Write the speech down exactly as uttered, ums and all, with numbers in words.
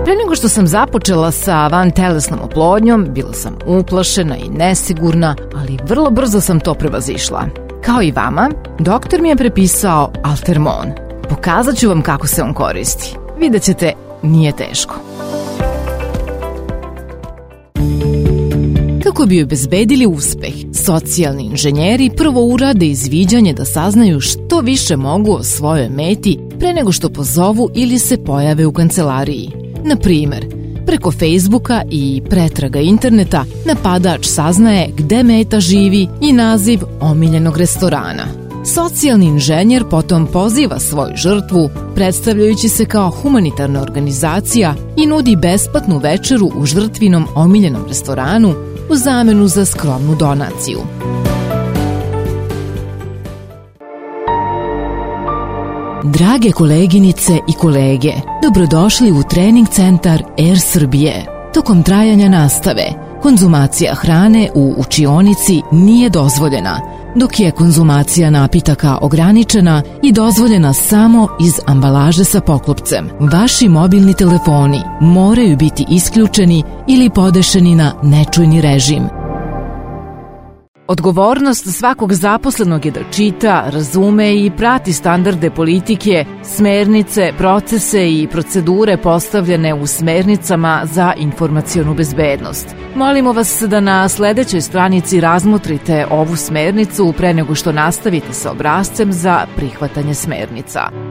Pre nego što sam započela sa vantelesnom oplodnjom, bila sam uplašena i nesigurna, ali vrlo brzo sam to prevazišla. Kao i vama, doktor mi je prepisao Altermon. Pokazat ću vam kako se on koristi. Vidjet ćete, nije teško. Kako bi obezbedili uspeh, socijalni inženjeri prvo urade izviđanje da saznaju što više mogu o svojoj meti pre nego što pozovu ili se pojave u kancelariji. Na primer, preko Facebooka i pretraga interneta napadač saznaje gde meta živi i naziv omiljenog restorana. Socijalni inženjer potom poziva svoju žrtvu, predstavljajući se kao humanitarna organizacija i nudi besplatnu večeru u žrtvinom omiljenom restoranu u zamenu za skromnu donaciju. Drage koleginice i kolege, dobrodošli u trening centar Er Srbije. Tokom trajanja nastave, konzumacija hrane u učionici nije dozvoljena, dok je konzumacija napitaka ograničena i dozvoljena samo iz ambalaže sa poklopcem. Vaši mobilni telefoni moraju biti isključeni ili podešeni na nečujni režim. Odgovornost svakog zaposlenog je da čita, razume i prati standarde politike, smernice, procese i procedure postavljene u smernicama za informacionu bezbednost. Molimo vas da na sledećoj stranici razmotrite ovu smernicu pre nego što nastavite sa obrascem za prihvatanje smernica.